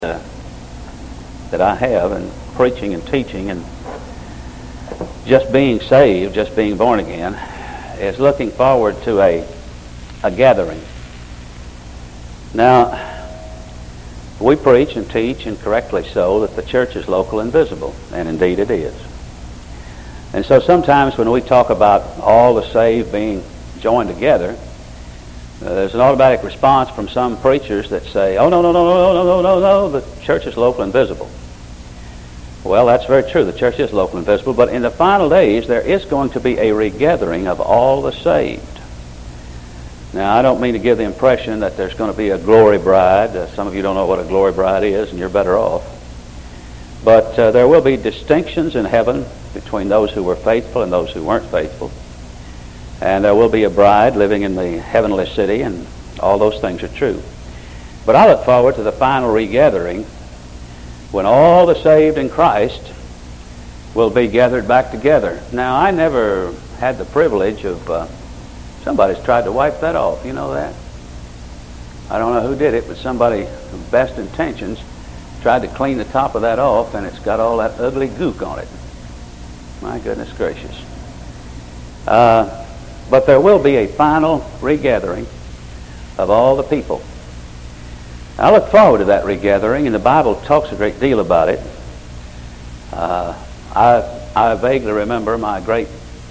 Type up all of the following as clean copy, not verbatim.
that I have in preaching and teaching and just being saved, just being born again, is looking forward to a gathering. Now, we preach and teach, and correctly so, that the church is local and visible, and indeed it is. And so sometimes when we talk about all the saved being joined together, there's an automatic response from some preachers that say, oh, no, the church is local and visible. Well, that's very true. The church is local and visible, but in the final days, there is going to be a regathering of all the saved. Now, I don't mean to give the impression that there's going to be a glory bride. Some of you don't know what a glory bride is, and you're better off. But there will be distinctions in heaven between those who were faithful and those who weren't faithful. And there will be a bride living in the heavenly city, and all those things are true. But I look forward to the final regathering when all the saved in Christ will be gathered back together. Now, I never had the privilege of... somebody's tried to wipe that off. You know that? I don't know who did it, but somebody with best intentions tried to clean the top of that off, and it's got all that ugly gook on it. My goodness gracious. But there will be a final regathering of all the people. I look forward to that regathering, and the Bible talks a great deal about it. I vaguely remember my great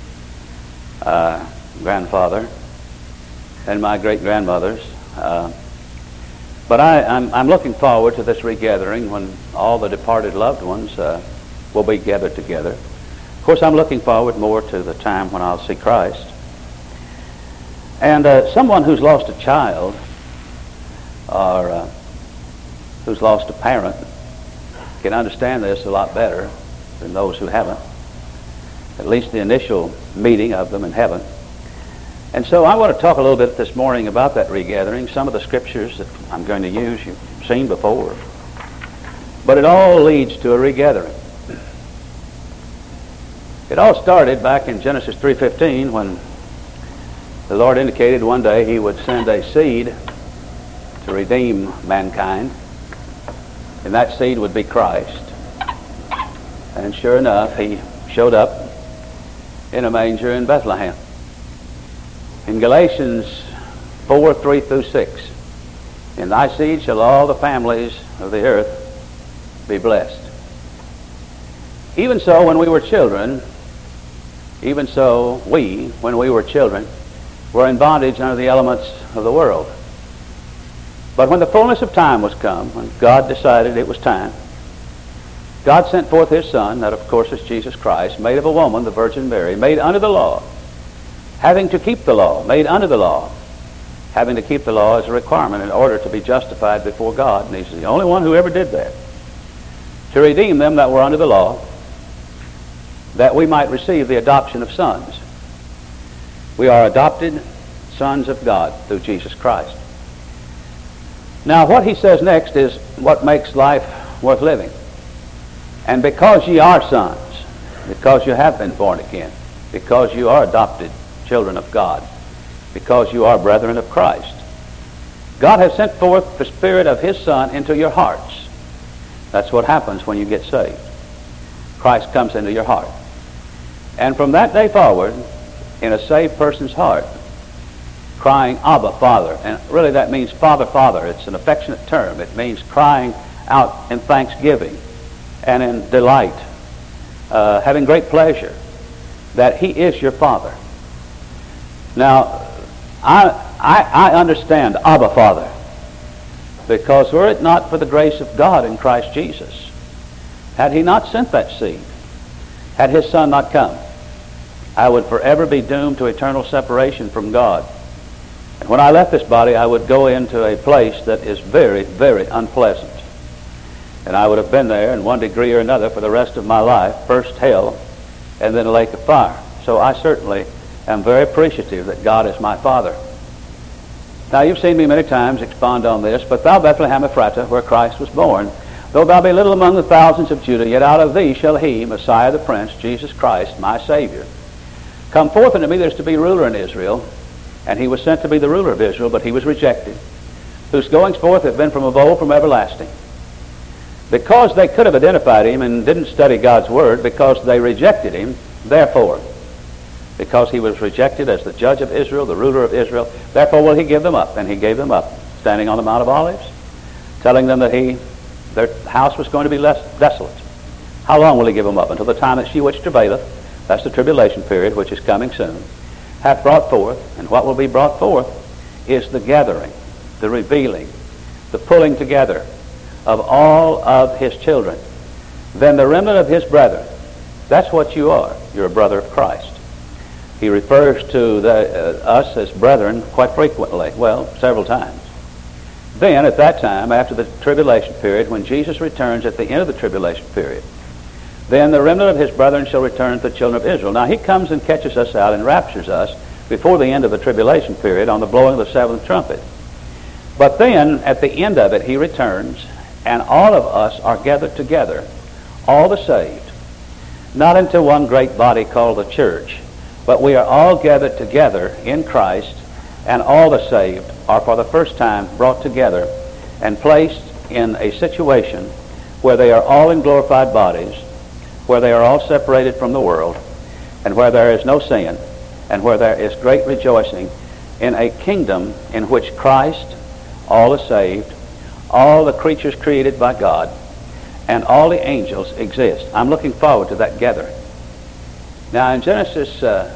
grandfather and my great-grandmothers. But I'm looking forward to this regathering when all the departed loved ones will be gathered together. Of course, I'm looking forward more to the time when I'll see Christ. And someone who's lost a child or who's lost a parent can understand this a lot better than those who haven't, at least the initial meeting of them in heaven. And so I want to talk a little bit this morning about that regathering. Some of the scriptures that I'm going to use you've seen before. But it all leads to a regathering. It all started back in Genesis 3:15 when the Lord indicated one day He would send a seed to redeem mankind, and that seed would be Christ. And sure enough, He showed up in a manger in Bethlehem. In Galatians 4:3-6, in thy seed shall all the families of the earth be blessed. Even so, when we were children, even so we, when we were children, were in bondage under the elements of the world. But when the fullness of time was come, when God decided it was time, God sent forth His Son, that of course is Jesus Christ, made of a woman, the Virgin Mary, made under the law, having to keep the law, made under the law. Having to keep the law is a requirement in order to be justified before God, and He's the only one who ever did that. To redeem them that were under the law, that we might receive the adoption of sons. We are adopted sons of God through Jesus Christ. Now, what he says next is what makes life worth living. And because ye are sons, because you have been born again, because you are adopted children of God, because you are brethren of Christ, God has sent forth the Spirit of His Son into your hearts. That's what happens when you get saved. Christ comes into your heart. And from that day forward, in a saved person's heart, crying, Abba, Father. And really that means Father, Father. It's an affectionate term. It means crying out in thanksgiving and in delight, having great pleasure that He is your Father. Now, I understand Abba, Father, because were it not for the grace of God in Christ Jesus, had He not sent that seed, had His Son not come, I would forever be doomed to eternal separation from God. And when I left this body, I would go into a place that is very, very unpleasant. And I would have been there in one degree or another for the rest of my life, first hell and then a lake of fire. So I certainly am very appreciative that God is my Father. Now, you've seen me many times expound on this, but thou Bethlehem Ephratah, where Christ was born, though thou be little among the thousands of Judah, yet out of thee shall He, Messiah the Prince, Jesus Christ, my Savior, come forth unto me. There's to be ruler in Israel, and He was sent to be the ruler of Israel, but He was rejected, whose goings forth have been from of old, from everlasting. Because they could have identified him and didn't study God's word, because they rejected him, therefore, because he was rejected as the judge of Israel, the ruler of Israel, therefore will he give them up. And he gave them up, standing on the Mount of Olives, telling them that their house was going to be desolate. How long will he give them up? Until the time that she which travaileth, that's the tribulation period, which is coming soon, hath brought forth. And what will be brought forth is the gathering, the revealing, the pulling together of all of his children. Then the remnant of his brethren. That's what you are. You're a brother of Christ. He refers to us as brethren quite frequently, well, several times. Then, at that time, after the tribulation period, when Jesus returns at the end of the tribulation period, then the remnant of his brethren shall return to the children of Israel. Now, he comes and catches us out and raptures us before the end of the tribulation period on the blowing of the seventh trumpet. But then, at the end of it, he returns, and all of us are gathered together, all the saved, not into one great body called the church, but we are all gathered together in Christ, and all the saved are for the first time brought together and placed in a situation where they are all in glorified bodies, where they are all separated from the world, and where there is no sin, and where there is great rejoicing in a kingdom in which Christ, all the saved, all the creatures created by God, and all the angels exist. I'm looking forward to that gathering. Now in Genesis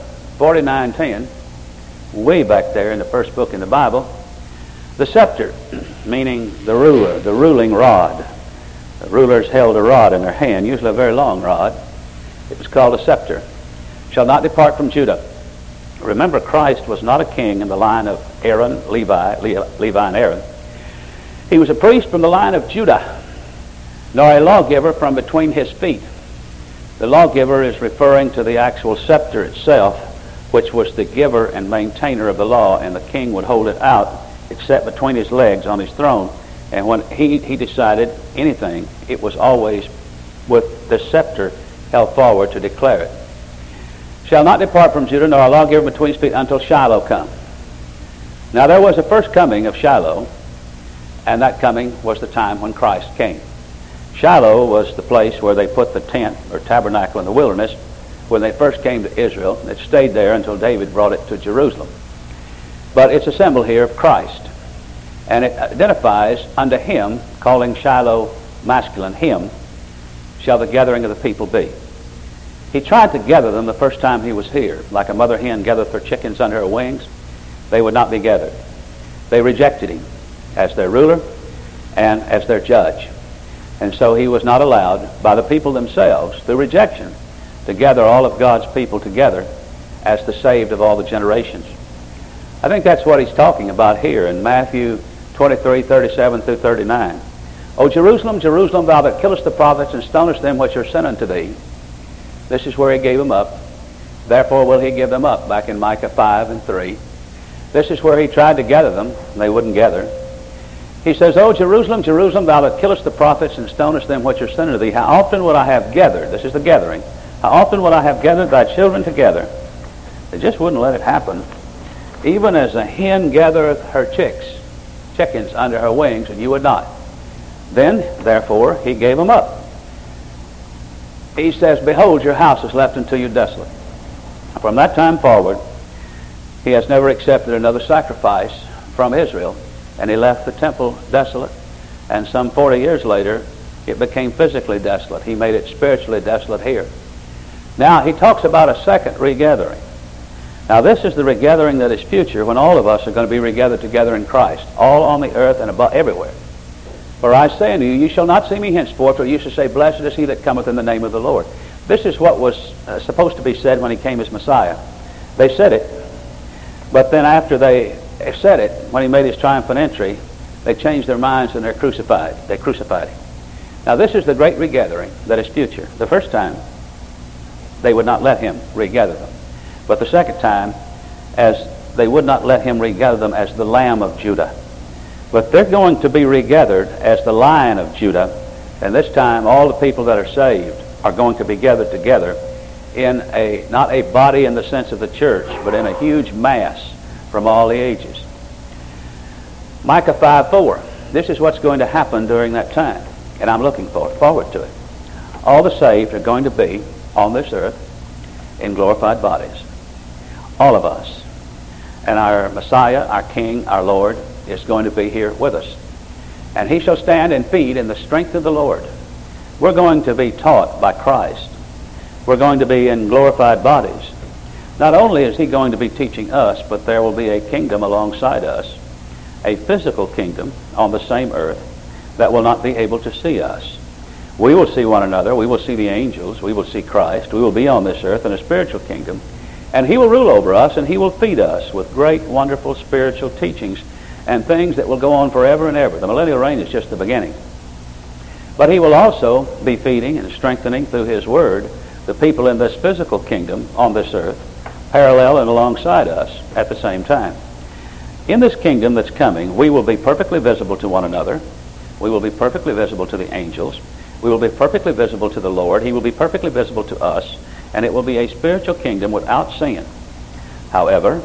49:10, way back there in the first book in the Bible, the scepter, meaning the ruler, the ruling rod. The rulers held a rod in their hand, usually a very long rod. It was called a scepter. Shall not depart from Judah. Remember, Christ was not a king in the line of Aaron, Levi and Aaron. He was a priest from the line of Judah, nor a lawgiver from between his feet. The lawgiver is referring to the actual scepter itself, which was the giver and maintainer of the law, and the king would hold it out. It's set between his legs on his throne, and when he decided anything, it was always with the scepter held forward to declare it. Shall not depart from Judah, nor a lawgiver between his feet, until Shiloh come. Now there was a first coming of Shiloh, and that coming was the time when Christ came. Shiloh was the place where they put the tent or tabernacle in the wilderness when they first came to Israel. It stayed there until David brought it to Jerusalem. But it's a symbol here of Christ. And it identifies unto him, calling Shiloh masculine, him, shall the gathering of the people be. He tried to gather them the first time he was here. Like a mother hen gathereth her chickens under her wings, they would not be gathered. They rejected him as their ruler and as their judge. And so he was not allowed by the people themselves, through rejection, to gather all of God's people together as the saved of all the generations. I think that's what he's talking about here in Matthew 23:37 through 39. O Jerusalem, Jerusalem, thou that killest the prophets and stonest them which are sent unto thee. This is where he gave them up. Therefore will he give them up, back in Micah 5:3. This is where he tried to gather them, and they wouldn't gather. He says, O Jerusalem, Jerusalem, thou that killest the prophets and stonest them which are sent unto thee, how often would I have gathered, this is the gathering, how often would I have gathered thy children together? They just wouldn't let it happen. Even as a hen gathereth her chickens under her wings, and you would not. Then, therefore, he gave them up. He says, behold, your house is left unto you desolate. From that time forward, he has never accepted another sacrifice from Israel, and he left the temple desolate, and some 40 years later, it became physically desolate. He made it spiritually desolate here. Now, he talks about a second regathering. Now, this is the regathering that is future, when all of us are going to be regathered together in Christ, all on the earth and above, everywhere. For I say unto you, you shall not see me henceforth, or you shall say, blessed is he that cometh in the name of the Lord. This is what was supposed to be said when he came as Messiah. They said it, but then after they said it, when he made his triumphant entry, they changed their minds and they crucified him. Now this is the great regathering that is future. The first time, they would not let him regather them. But the second time, as they would not let him regather them as the Lamb of Judah. But they're going to be regathered as the Lion of Judah. And this time, all the people that are saved are going to be gathered together in not a body in the sense of the church, but in a huge mass from all the ages. Micah 5:4. This is what's going to happen during that time. And I'm looking forward to it. All the saved are going to be on this earth in glorified bodies. All of us. And our Messiah, our King, our Lord, is going to be here with us. And he shall stand and feed in the strength of the Lord. We're going to be taught by Christ. We're going to be in glorified bodies. Not only is he going to be teaching us, but there will be a kingdom alongside us, a physical kingdom on the same earth that will not be able to see us. We will see one another. We will see the angels. We will see Christ. We will be on this earth in a spiritual kingdom. And he will rule over us, and he will feed us with great, wonderful spiritual teachings and things that will go on forever and ever. The millennial reign is just the beginning. But he will also be feeding and strengthening through his word the people in this physical kingdom on this earth, parallel and alongside us at the same time. In this kingdom that's coming, we will be perfectly visible to one another. We will be perfectly visible to the angels. We will be perfectly visible to the Lord. He will be perfectly visible to us. And it will be a spiritual kingdom without sin. However,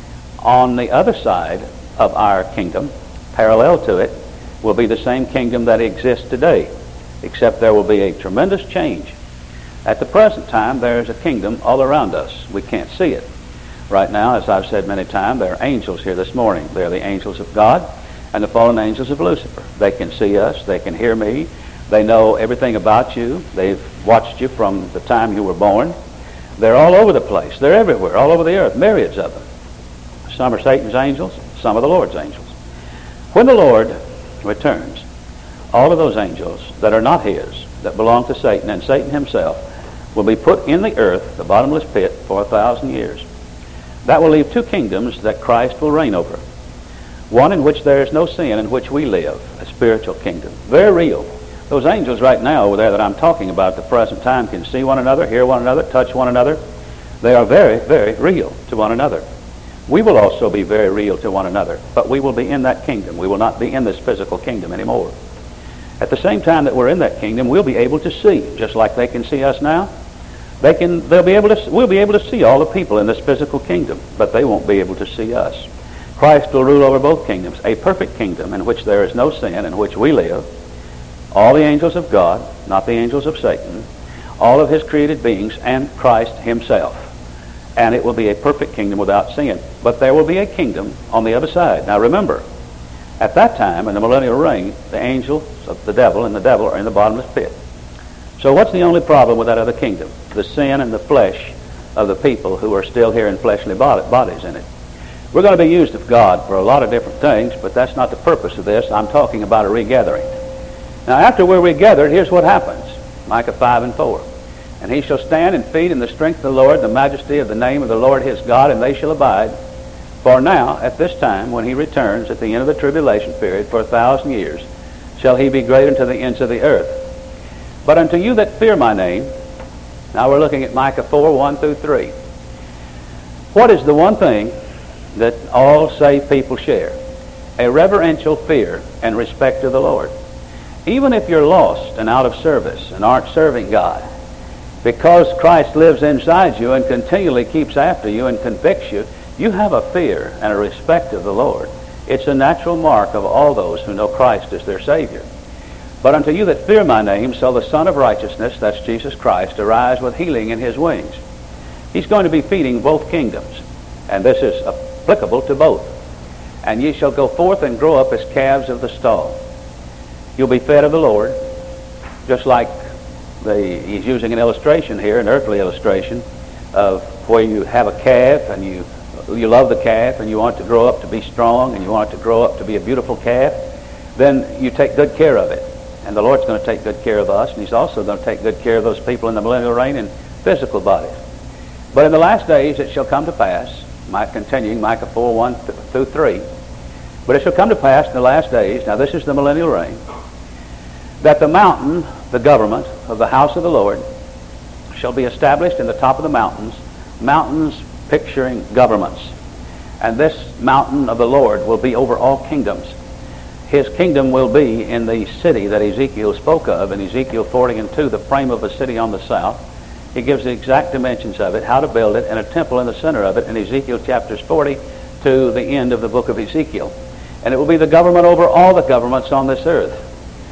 on the other side of our kingdom, parallel to it, will be the same kingdom that exists today, except there will be a tremendous change. At the present time, there is a kingdom all around us. We can't see it. Right now, as I've said many times, there are angels here this morning. They are the angels of God and the fallen angels of Lucifer. They can see us. They can hear me. They know everything about you. They've watched you from the time you were born. They're all over the place. They're everywhere, all over the earth, myriads of them. Some are Satan's angels, some are the Lord's angels. When the Lord returns, all of those angels that are not his, that belong to Satan, and Satan himself, will be put in the earth, the bottomless pit, for 1,000 years. That will leave two kingdoms that Christ will reign over. One in which there is no sin, in which we live, a spiritual kingdom. Very real. Those angels right now over there that I'm talking about at the present time can see one another, hear one another, touch one another. They are very, very real to one another. We will also be very real to one another, but we will be in that kingdom. We will not be in this physical kingdom anymore. At the same time that we're in that kingdom, we'll be able to see, just like they can see us now. We'll be able to see all the people in this physical kingdom, but they won't be able to see us. Christ will rule over both kingdoms, a perfect kingdom in which there is no sin, in which we live. All the angels of God, not the angels of Satan, all of his created beings, and Christ himself. And it will be a perfect kingdom without sin. But there will be a kingdom on the other side. Now remember, at that time, in the millennial reign, the angels of the devil and the devil are in the bottomless pit. So what's the only problem with that other kingdom? The sin and the flesh of the people who are still here in fleshly bodies in it. We're going to be used of God for a lot of different things, but that's not the purpose of this. I'm talking about a regathering. Now after we're regathered, here's what happens. Micah 5:4. And he shall stand and feed in the strength of the Lord, the majesty of the name of the Lord his God, and they shall abide. For now, at this time, when he returns at the end of the tribulation period for 1,000 years, shall he be great unto the ends of the earth. But unto you that fear my name, now we're looking at Micah 4:1-3. What is the one thing that all saved people share? A reverential fear and respect of the Lord. Even if you're lost and out of service and aren't serving God, because Christ lives inside you and continually keeps after you and convicts you, you have a fear and a respect of the Lord. It's a natural mark of all those who know Christ as their Savior. But unto you that fear my name shall the Son of Righteousness, that's Jesus Christ, arise with healing in his wings. He's going to be feeding both kingdoms, and this is applicable to both. And ye shall go forth and grow up as calves of the stall. You'll be fed of the Lord, just like he's using an illustration here, an earthly illustration, of where you have a calf and you love the calf and you want to grow up to be strong and you want it to grow up to be a beautiful calf. Then you take good care of it. And the Lord's going to take good care of us, and he's also going to take good care of those people in the millennial reign in physical bodies. But in the last days it shall come to pass, continuing Micah 4:1-3, but it shall come to pass in the last days, now this is the millennial reign, that the mountain, the government of the house of the Lord, shall be established in the top of the mountains picturing governments. And this mountain of the Lord will be over all kingdoms. His kingdom will be in the city that Ezekiel spoke of in Ezekiel 40:2, the frame of a city on the south. He gives the exact dimensions of it, how to build it, and a temple in the center of it in Ezekiel chapters 40 to the end of the book of Ezekiel. And it will be the government over all the governments on this earth.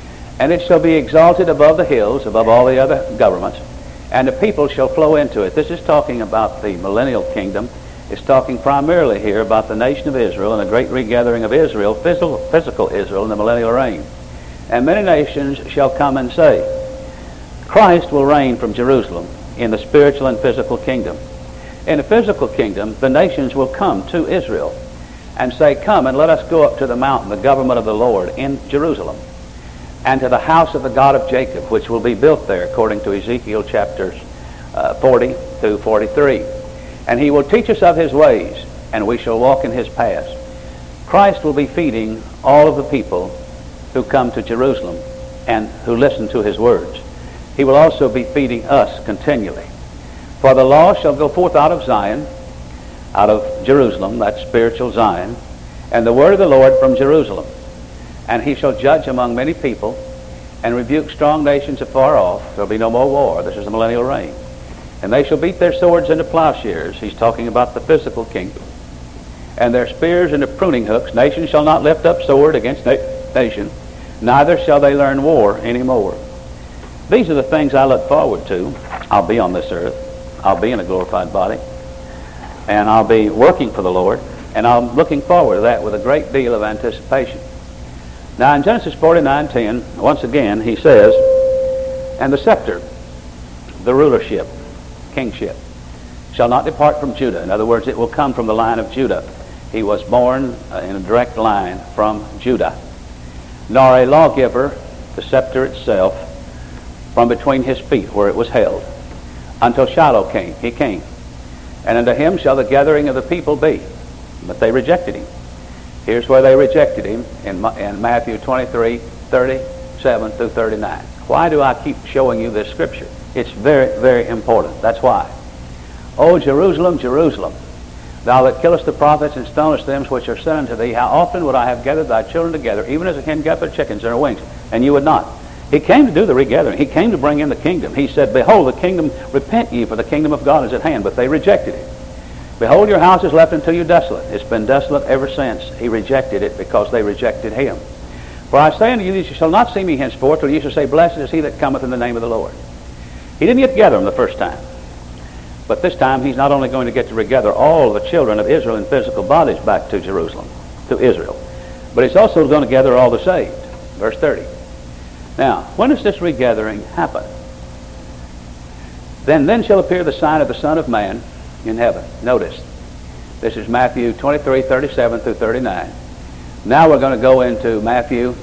and it shall be exalted above the hills, above all the other governments, and the people shall flow into it. This is talking about the millennial kingdom. It's talking primarily here about the nation of Israel and a great regathering of Israel, physical Israel, in the millennial reign. And many nations shall come and say, Christ will reign from Jerusalem in the spiritual and physical kingdom. In the physical kingdom, the nations will come to Israel and say, come and let us go up to the mountain, the government of the Lord in Jerusalem, and to the house of the God of Jacob, which will be built there, according to Ezekiel chapters 40 through 43. And he will teach us of his ways, and we shall walk in his paths. Christ will be feeding all of the people who come to Jerusalem and who listen to his words. He will also be feeding us continually. For the law shall go forth out of Zion, out of Jerusalem, that's spiritual Zion, and the word of the Lord from Jerusalem. And he shall judge among many people and rebuke strong nations afar off. There will be no more war. This is the millennial reign. And they shall beat their swords into plowshares. He's talking about the physical kingdom. And their spears into pruning hooks. Nation shall not lift up sword against nation, neither shall they learn war anymore. These are the things I look forward to. I'll be on this earth. I'll be in a glorified body. And I'll be working for the Lord. And I'm looking forward to that with a great deal of anticipation. Now in Genesis 49:10, once again, he says, and the scepter, the rulership, kingship, shall not depart from Judah. In other words, it will come from the line of Judah. He was born in a direct line from Judah. Nor a lawgiver, the scepter itself, from between his feet where it was held, until Shiloh came. He came. And unto him shall the gathering of the people be. But they rejected him. Here's where they rejected him in Matthew 23:37 through 39. Why do I keep showing you this scripture? It's very, very important. That's why. O Jerusalem, Jerusalem, thou that killest the prophets and stonest them which are sent unto thee, how often would I have gathered thy children together, even as a hen gathereth chickens in her wings, and you would not. He came to do the regathering. He came to bring in the kingdom. He said, behold, the kingdom, repent ye, for the kingdom of God is at hand. But they rejected it. Behold, your house is left unto you desolate. It's been desolate ever since. He rejected it because they rejected him. For I say unto you, you shall not see me henceforth, till you shall say, blessed is he that cometh in the name of the Lord. He didn't get to gather them the first time. But this time he's not only going to get to regather all the children of Israel in physical bodies back to Jerusalem, to Israel, but he's also going to gather all the saved. Verse 30. Now, when does this regathering happen? Then shall appear the sign of the Son of Man in heaven. Notice, this is Matthew 23:37 through 39. Now we're going to go into Matthew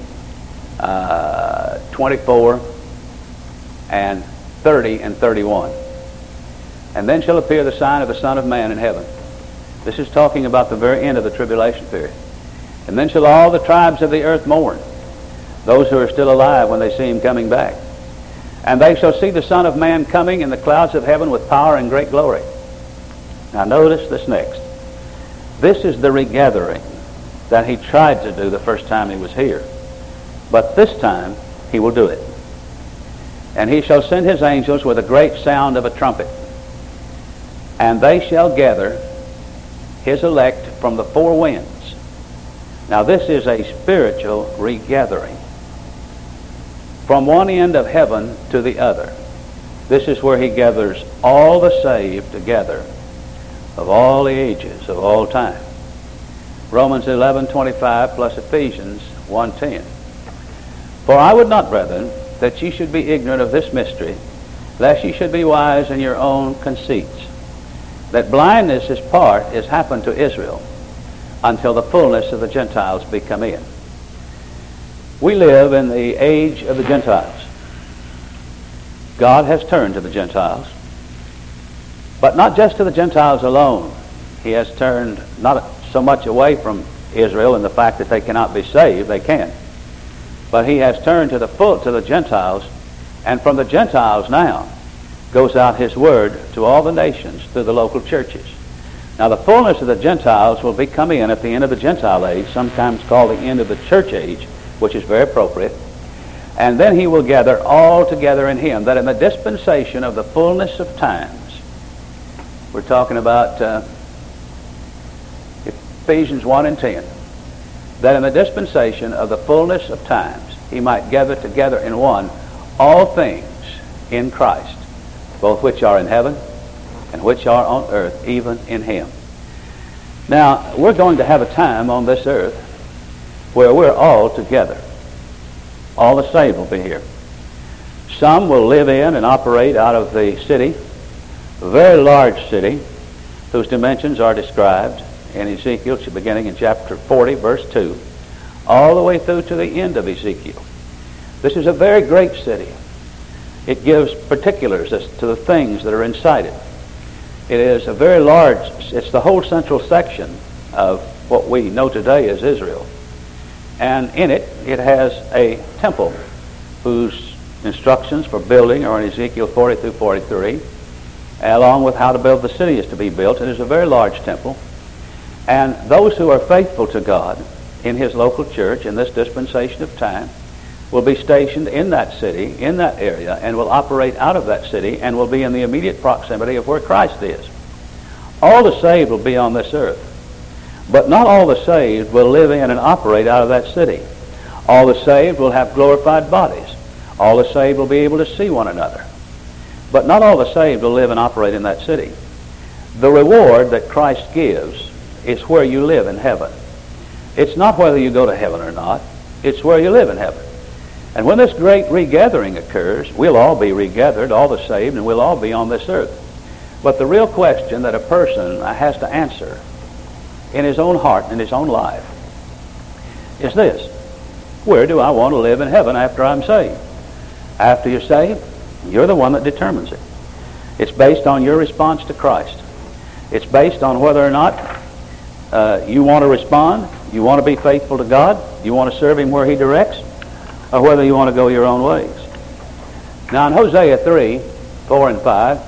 24 and 30 and 31. And then shall appear the sign of the Son of Man in heaven. This is talking about the very end of the tribulation period. And then shall all the tribes of the earth mourn, those who are still alive when they see him coming back. And they shall see the Son of Man coming in the clouds of heaven with power and great glory. Now notice this next. This is the regathering that he tried to do the first time he was here. But this time he will do it. And he shall send his angels with a great sound of a trumpet. And they shall gather his elect from the four winds. Now this is a spiritual regathering. From one end of heaven to the other. This is where he gathers all the saved together of all the ages, of all time. Romans 11:25 plus Ephesians 1:10. For I would not, brethren, that ye should be ignorant of this mystery, lest ye should be wise in your own conceits, that blindness is happened to Israel until the fullness of the Gentiles be come in. We live in the age of the Gentiles. God has turned to the Gentiles, but not just to the Gentiles alone. He has turned not so much away from Israel in the fact that they cannot be saved. They can. But he has turned to the Gentiles, and from the Gentiles now goes out his word to all the nations through the local churches. Now the fullness of the Gentiles will be come in at the end of the Gentile age, sometimes called the end of the church age, which is very appropriate. And then he will gather all together in him, that in the dispensation of the fullness of times, we're talking about Ephesians 1 and 10, that in the dispensation of the fullness of times, he might gather together in one all things in Christ, both which are in heaven and which are on earth, even in him. Now, we're going to have a time on this earth where we're all together. All the saved will be here. Some will live in and operate out of the city, a very large city, whose dimensions are described in Ezekiel, beginning in chapter 40, verse 2, all the way through to the end of Ezekiel. This is a very great city. It gives particulars as to the things that are inside it. It is a very large, it's the whole central section of what we know today as Israel. And in it, it has a temple whose instructions for building are in Ezekiel 40 through 43, along with how to build the city is to be built. It is a very large temple. And those who are faithful to God in his local church in this dispensation of time will be stationed in that city, in that area, and will operate out of that city and will be in the immediate proximity of where Christ is. All the saved will be on this earth, but not all the saved will live in and operate out of that city. All the saved will have glorified bodies. All the saved will be able to see one another. But not all the saved will live and operate in that city. The reward that Christ gives is where you live in heaven. It's not whether you go to heaven or not. It's where you live in heaven. And when this great regathering occurs, we'll all be regathered, all the saved, and we'll all be on this earth. But the real question that a person has to answer in his own heart and his own life is this: where do I want to live in heaven after I'm saved? After you're saved, you're the one that determines it. It's based on your response to Christ. It's based on whether or not you want to respond, you want to be faithful to God, you want to serve him where he directs, or whether you want to go your own ways. Now in Hosea 3, 4 and 5,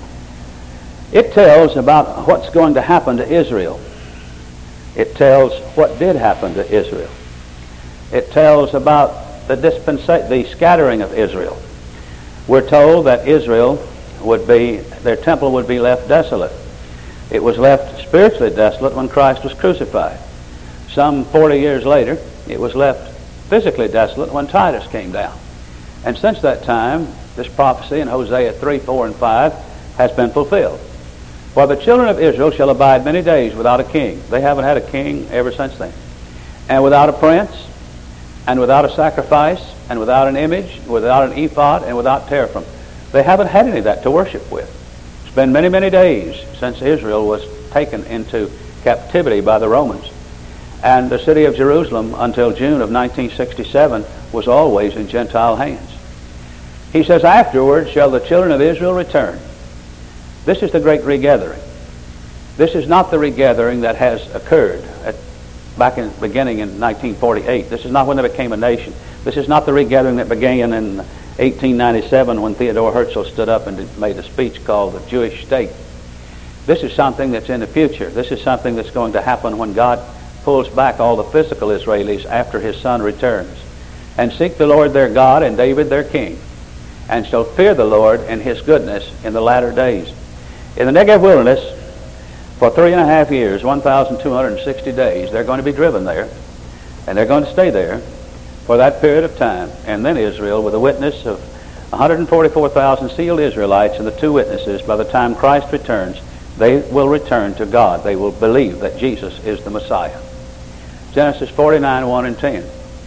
it tells about what's going to happen to Israel. It tells what did happen to Israel. It tells about the scattering of Israel. We're told that Israel their temple would be left desolate. It was left spiritually desolate when Christ was crucified. Some 40 years later, it was left physically desolate when Titus came down. And since that time, this prophecy in Hosea 3, 4, and 5 has been fulfilled. For the children of Israel shall abide many days without a king. They haven't had a king ever since then. And without a prince, and without a sacrifice, and without an image, without an ephod, and without teraphim. They haven't had any of that to worship with. It's been many, many days since Israel was taken into captivity by the Romans. And the city of Jerusalem, until June of 1967, was always in Gentile hands. He says, afterwards shall the children of Israel return. This is the great regathering. This is not the regathering that has occurred beginning in 1948. This is not when they became a nation. This is not the regathering that began in 1897 when Theodore Herzl stood up and made a speech called the Jewish State. This is something that's in the future. This is something that's going to happen when God pulls back all the physical Israelis after his Son returns, and seek the Lord their God and David their king, and shall fear the Lord and his goodness in the latter days. In the Negev wilderness, for 3.5 years, 1,260 days, they're going to be driven there, and they're going to stay there for that period of time. And then Israel, with a witness of 144,000 sealed Israelites and the two witnesses, by the time Christ returns, they will return to God. They will believe that Jesus is the Messiah. Genesis 49, 1 and 10.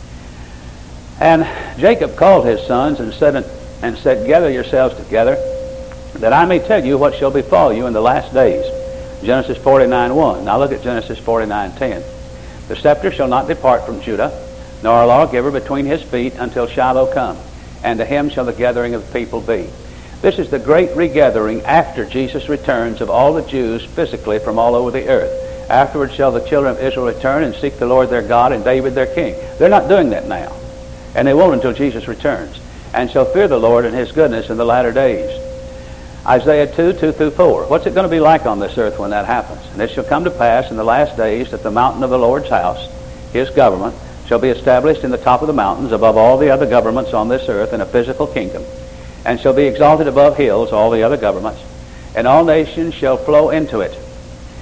And Jacob called his sons and said, gather yourselves together, that I may tell you what shall befall you in the last days. Genesis 49, 1. Now look at Genesis 49, 10. The scepter shall not depart from Judah, nor a lawgiver between his feet until Shiloh come, and to him shall the gathering of the people be. This is the great regathering after Jesus returns of all the Jews physically from all over the earth. Afterwards shall the children of Israel return and seek the Lord their God and David their king. They're not doing that now, and they won't until Jesus returns. And shall fear the Lord and his goodness in the latter days. Isaiah 2, 2 through 4. What's it going to be like on this earth when that happens? And it shall come to pass in the last days that the mountain of the Lord's house, his government, shall be established in the top of the mountains above all the other governments on this earth in a physical kingdom, and shall be exalted above hills, all the other governments, and all nations shall flow into it.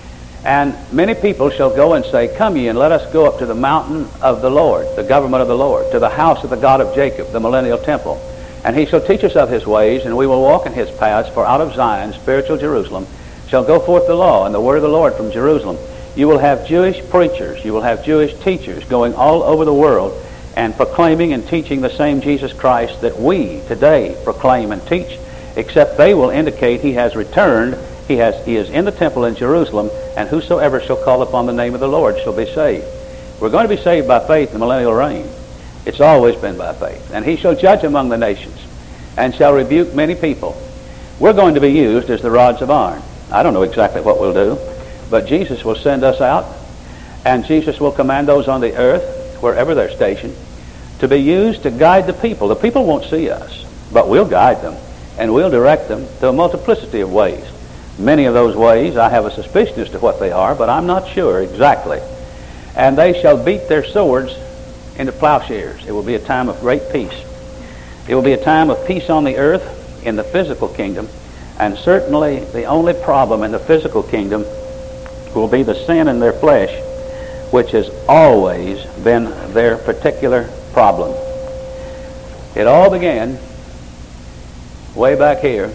And many people shall go and say, Come ye, and let us go up to the mountain of the Lord, the government of the Lord, to the house of the God of Jacob, the millennial temple. And he shall teach us of his ways, and we will walk in his paths, for out of Zion, spiritual Jerusalem, shall go forth the law and the word of the Lord from Jerusalem. You will have Jewish preachers, you will have Jewish teachers going all over the world and proclaiming and teaching the same Jesus Christ that we today proclaim and teach, except they will indicate he has returned. He is in the temple in Jerusalem, and whosoever shall call upon the name of the Lord shall be saved. We're going to be saved by faith in the millennial reign. It's always been by faith. And he shall judge among the nations, and shall rebuke many people. We're going to be used as the rods of iron. I don't know exactly what we'll do, but Jesus will send us out, and Jesus will command those on the earth, wherever they're stationed, to be used to guide the people. The people won't see us, but we'll guide them, and we'll direct them to a multiplicity of ways. Many of those ways, I have a suspicion as to what they are, but I'm not sure exactly. And they shall beat their swords into plowshares. It will be a time of great peace. It will be a time of peace on the earth in the physical kingdom, and certainly the only problem in the physical kingdom will be the sin in their flesh, which has always been their particular problem. It all began way back here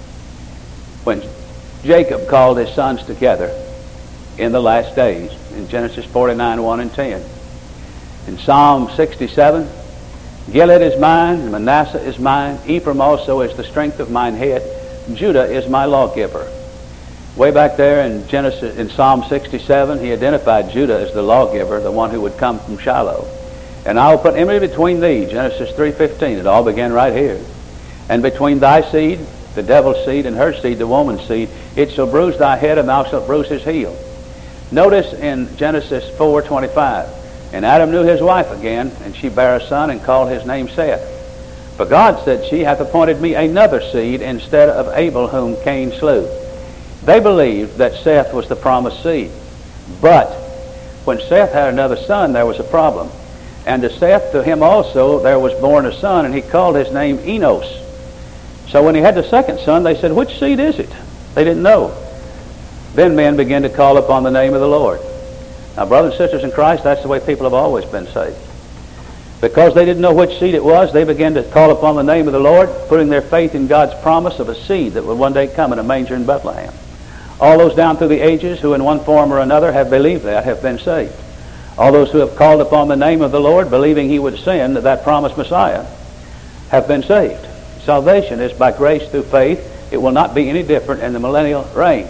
when Jacob called his sons together in the last days, in Genesis 49, 1 and 10. In Psalm 67, Gilead is mine, and Manasseh is mine, Ephraim also is the strength of mine head, Judah is my lawgiver. Way back there in Psalm 67, he identified Judah as the lawgiver, the one who would come from Shiloh. And I will put enmity between thee, Genesis 3:15. It all began right here. And between thy seed, the devil's seed, and her seed, the woman's seed, it shall bruise thy head, and thou shalt bruise his heel. Notice in Genesis 4:25, and Adam knew his wife again, and she bare a son, and called his name Seth. For God said, She hath appointed me another seed instead of Abel, whom Cain slew. They believed that Seth was the promised seed. But when Seth had another son, there was a problem. And to Seth, to him also, there was born a son, and he called his name Enos. So when he had the second son, they said, Which seed is it? They didn't know. Then men began to call upon the name of the Lord. Now, brothers and sisters in Christ, that's the way people have always been saved. Because they didn't know which seed it was, they began to call upon the name of the Lord, putting their faith in God's promise of a seed that would one day come in a manger in Bethlehem. All those down through the ages who in one form or another have believed that have been saved. All those who have called upon the name of the Lord, believing he would send that promised Messiah, have been saved. Salvation is by grace through faith. It will not be any different in the millennial reign.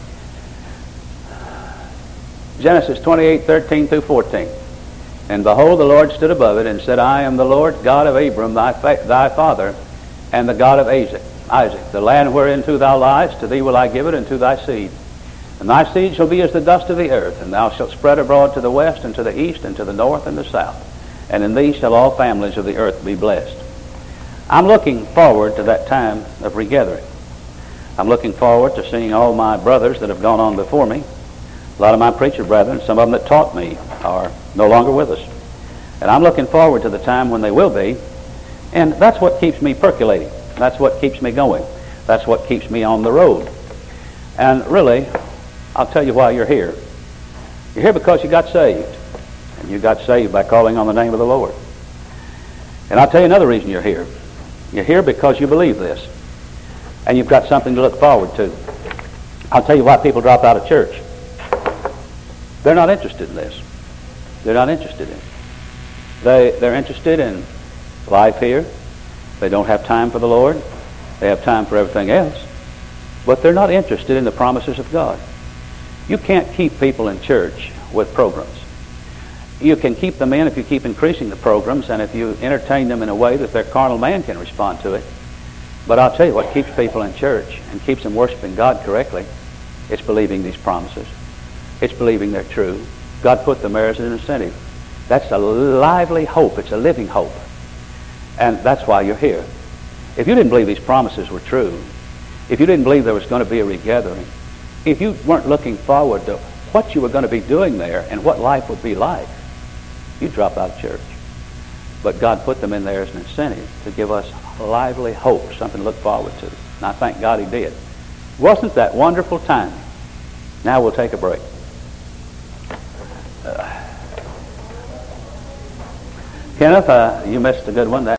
Genesis 28:13 through 14. And behold, the Lord stood above it and said, I am the Lord God of Abram, thy father, and the God of Isaac. The land whereinto thou liest, to thee will I give it, and to thy seed. And thy seed shall be as the dust of the earth, and thou shalt spread abroad to the west, and to the east, and to the north, and the south. And in thee shall all families of the earth be blessed. I'm looking forward to that time of regathering. I'm looking forward to seeing all my brothers that have gone on before me. A lot of my preacher brethren, some of them that taught me, are no longer with us. And I'm looking forward to the time when they will be. And that's what keeps me percolating. That's what keeps me going. That's what keeps me on the road. And really, I'll tell you why you're here. You're here because you got saved. And you got saved by calling on the name of the Lord. And I'll tell you another reason you're here. You're here because you believe this. And you've got something to look forward to. I'll tell you why people drop out of church. They're not interested in this. They're not interested in it. They're interested in life here. They don't have time for the Lord. They have time for everything else. But they're not interested in the promises of God. You can't keep people in church with programs. You can keep them in if you keep increasing the programs and if you entertain them in a way that their carnal man can respond to it. But I'll tell you what keeps people in church and keeps them worshiping God correctly. It's believing these promises. It's believing they're true. God put them there as an incentive. That's a lively hope. It's a living hope. And that's why you're here. If you didn't believe these promises were true, if you didn't believe there was going to be a regathering, if you weren't looking forward to what you were going to be doing there and what life would be like, you'd drop out of church. But God put them in there as an incentive to give us lively hope, something to look forward to. And I thank God he did. Wasn't that wonderful time? Now we'll take a break. Kenneth, you missed a good one.